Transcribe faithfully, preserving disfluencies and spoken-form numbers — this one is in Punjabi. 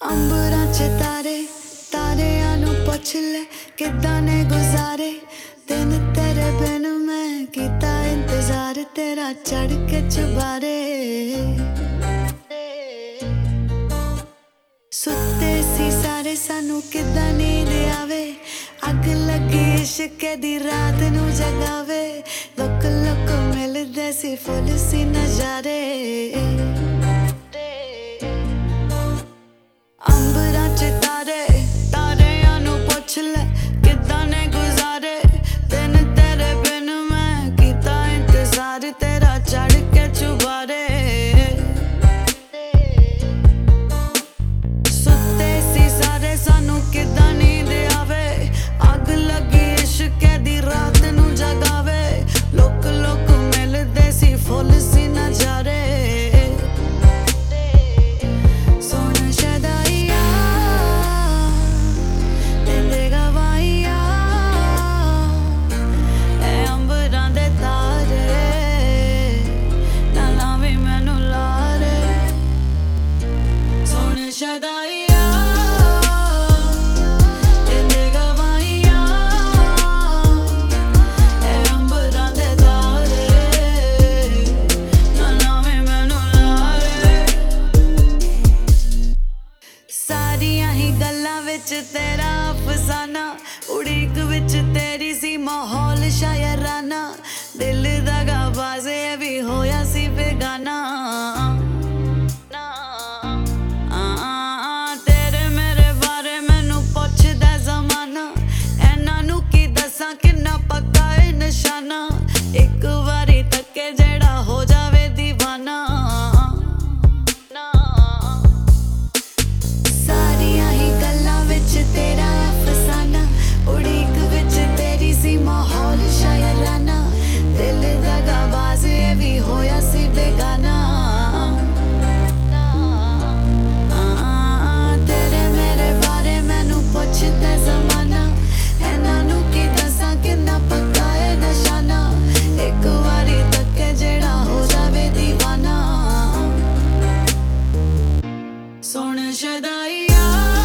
ਅੰਬਰਾਂ 'ਚ ਤਾਰੇ ਤਾਰਿਆਂ ਨੂੰ ਪੁੱਛ ਲੈ ਕਿੱਦਾਂ ਨੇ ਗੁਜ਼ਾਰੇ ਦਿਨ ਤੇਰੇ ਬਿਨ ਮੈਂ ਕੀਤਾ ਇੰਤਜ਼ਾਰ ਤੇਰਾ ਚੜ ਕੇ ਚੁਬਾਰੇ ਸੁੱਤੇ ਸੀ ਸਾਰੇ ਸਾਨੂੰ ਕਿੱਦਾਂ ਨੀਂਦ ਆਵੇ ਅੱਗ ਲੱਗੀ ਇਸ਼ਕ ਦੀ ਰਾਤ ਨੂੰ ਜਗਾਵੇ ਲੁਕ ਲੁਕ ਮਿਲਦੇ ਸੀ ਫੁੱਲ ਸੀ ਨਜ਼ਾਰੇ ਅੰਬਰਾਂ 'ਚ ਤਾਰੇ ਤਾਰਿਆਂ ਨੂੰ ਪੁੱਛ ਲੈ ਕਿੱਦਾਂ ਨੇ ਗੁਜ਼ਾਰੇ ਦਿਨ ਤੇਰੇ ਬਿਨ ਮੈਂ ਕੀਤਾ ਇੰਤਜ਼ਾਰ ਤੇਰਾ ਚੜ ਕੇ ਚੁਬਾਰੇ ਸੁੱਤੇ ਸੀ ਸਾਰੇ ਸਾਨੂੰ ਕਿੱਦਾਂ ਨੀਂਦ ਆਵੇ ਅੱਗ ਲੱਗੀ ਇਸ਼ਕ ਦੀ ਰਾਤ ਨੂੰ ਜਗਾਵੇ ਲੋਕ ਲੋਕ ਮਿਲਦੇ ਸੀ ਫੁੱਲ ਸੀ ਨਜ਼ਾਰੇ ਸਾਰੀਆਂ ਹੀ ਗੱਲਾਂ ਵਿੱਚ ਤੇਰਾ ਅਫਸਾਨਾ ਉਡੀਕ ਵਿੱਚ ਤੇਰੀ ਸੀ ਮਾਹੌਲ ਸ਼ਾਇਰਾਨਾ ਦਿਲ ਦਾ ਗਾਵਾਜ਼ੇ ਵੀ ਹੋਇਆ ਸੀ ਬੇਗਾਨਾ ਤੇਰੇ ਮੇਰੇ ਬਾਰੇ ਮੈਨੂੰ ਪੁੱਛਦਾ ਜ਼ਮਾਨਾ ਇਹਨਾਂ ਨੂੰ ਕੀ ਦੱਸਾਂ ਕਿੰਨਾ ਪੱਕਾ ਏ ਨਿਸ਼ਾਨਾ ਇੱਕ ਵਾਰੀ ਤੱਕੇ ਜਿਹੜਾ ਹੋ ਜਾਵੇ ਦੀਵਾਨਾ ਤੇਰਾ ਅਫਸਾਨਾ ਉਡੀਕ ਵਿੱਚ ਤੇਰੀ ਸੀ ਮਾਹੌਲ ਸ਼ਾਇਰਾਨਾ ਦਿਲ ਦਾ ਗਾਵਾਜ਼ੇ ਵੀ ਹੋਇਆ ਸੀ ਬੇਗਾਨਾ ਤੇਰੇ ਮੇਰੇ ਬਾਰੇ ਮੈਨੂੰ ਪੁੱਛਦਾ ਜ਼ਮਾਨਾ ਇਹਨਾਂ ਨੂੰ ਕੀ ਦੱਸਾਂ ਕਿੰਨਾ ਪੱਕਾ ਏ ਨਿਸ਼ਾਨਾ ਇੱਕ ਵਾਰੀ ਤੱਕੇ ਜਿਹੜਾ ਹੋ ਜਾਵੇ ਦੀਵਾਨਾ ਸੁਣ ਸ਼ਦਾਈਆ